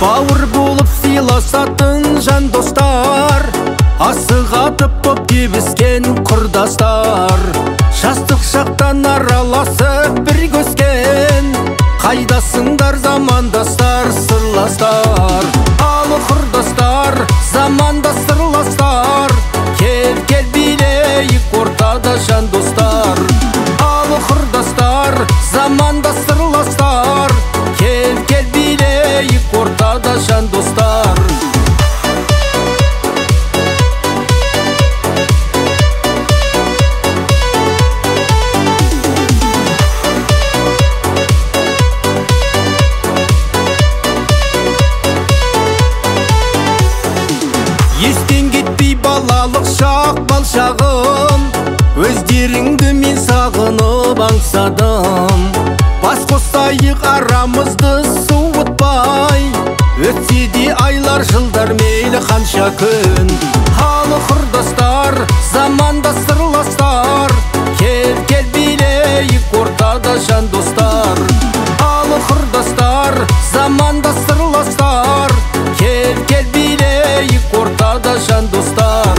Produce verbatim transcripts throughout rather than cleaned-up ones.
Бауыр болып сыйласатын жан достар, асығатып боп кебіскен құрдастар. Жастық шақтан араласып бірге өскен, қайдасыңдар замандастар, сырластар. Алы құрдастар, заманда сырластар, кел кел билейік ортада жан достар. Алы құрдастар, заманда сырластар, кел кел билейік ортада жан достар. Естен кетпей балалық шақ балшағым, өздеріңді мен сағынып аңсадым. Бас қосайық арамызды суытпай, өтсе де айлар жылдар мейлі қанша күн. Алы құрдастар, заманда сырластар, кел кел билейік ортада жан достар. Алы құрдастар, заманда сырластар, кел кел билейік ортада жан достар.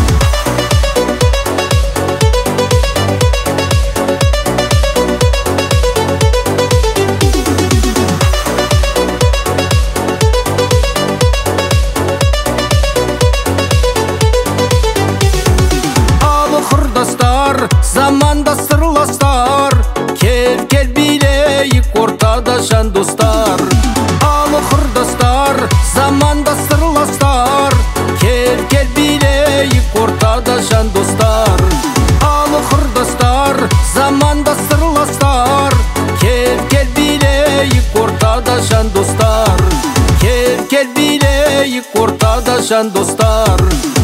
Заманда сырластар, кел кел билейік ортада жан достар. Алы құрдастар, заманда сырластар, кел кел билейік ортада жан достар. Алы құрдастар, заманда сырластар, кел кел билейік ортада жан достар. Кел кел билейік ортада жан достар.